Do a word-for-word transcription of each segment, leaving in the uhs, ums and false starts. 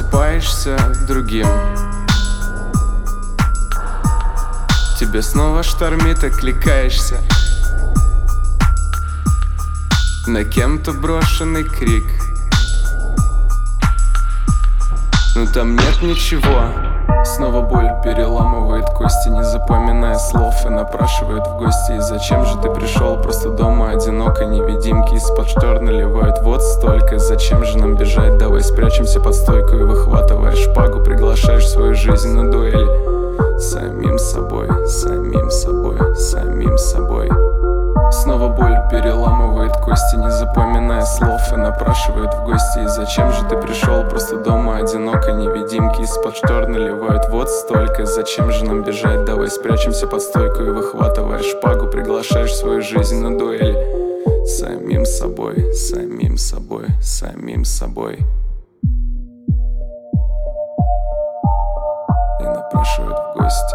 Просыпаешься другим, тебе снова штормит, окликаешься на кем-то брошенный крик. Но там нет ничего. Снова боль переламывает кости, не запоминая слов, и напрашивает в гости. И зачем же ты пришел? Просто дома одиноко, невидимки из-под штор наливают вот столько. Зачем же нам бежать? Давай спрячемся под стойку и, выхватывая шпагу, приглашаешь свою жизнь на дуэль. Самим собой, самим собой, самим собой. Снова боль переламывает кости, не запоминая слов, и напрашивает в гости. И зачем же ты пришел? Просто дома одиноко, невидимки из-под штор наливают вот столько. Зачем же нам бежать? Давай спрячемся под стойку и, выхватывая шпагу, приглашаешь свою жизнь на дуэль. Самим собой, самим собой, самим собой. И напрашивают в гости.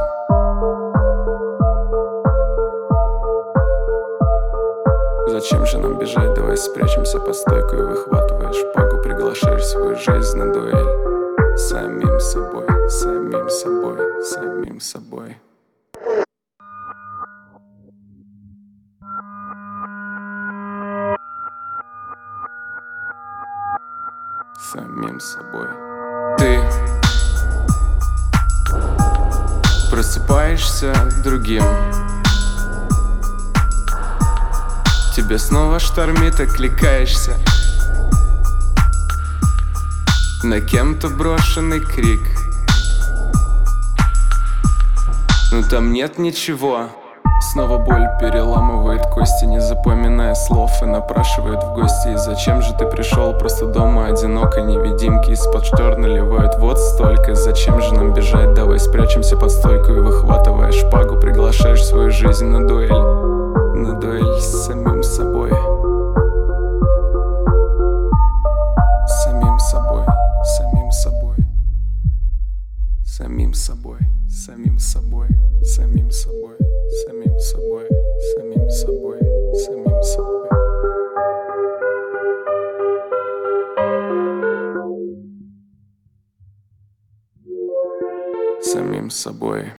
Зачем же нам бежать? Давай спрячемся под стойку и, выхватывая шпагу, приглашаешь свою жизнь на дуэль. Самим собой, самим собой, самим собой. Самим собой. Ты просыпаешься другим, тебе снова штормит, окликаешься на кем-то брошенный крик. Но там нет ничего. Снова боль переламывает кости, не запоминая слов, и напрашивает в гости. И зачем же ты пришел? Просто дома одиноко, невидимки из-под штор наливают вот столько. Зачем же нам бежать? Давай спрячемся под стойку и, выхватывая шпагу, приглашаешь свою жизнь на дуэль. На дуэль с самим собой. Самим собой, самим собой. Самим собой, самим собой, самим собой, самим собой, самим собой, самим собой. Самим собой.